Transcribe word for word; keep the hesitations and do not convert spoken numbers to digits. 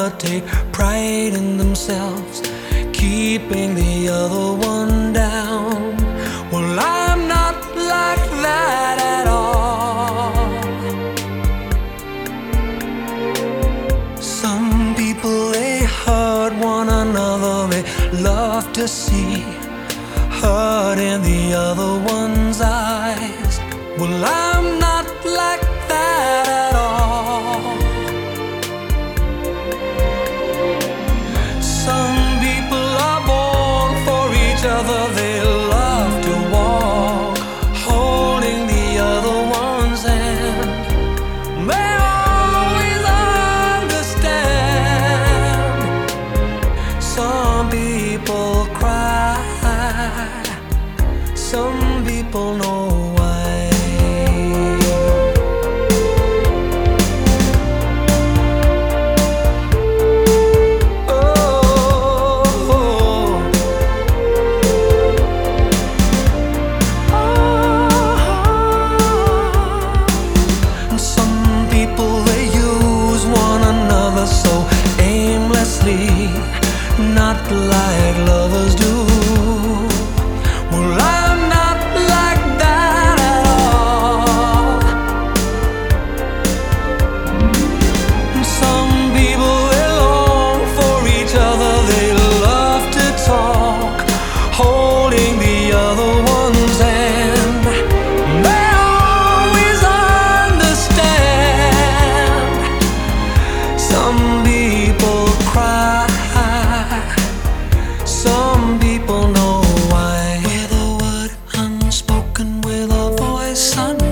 but take pride in themselves, keeping the other one down. Well, I'm not like that at all. Some people, they hurt one another, they love to see hurt in the other one's eyes. Well, I'm not like that at all. Some people are born for each other, they love to walk holding the other one's hand. They always understand. Some people cry, some people know why. So aimlessly, not like lovers do. Well, I'm not like that at all. Some people, they long for each other, they love to talk, holding the other one's hand. They always understand. Some people cry, some people know why. With a word unspoken, with a voice unknown,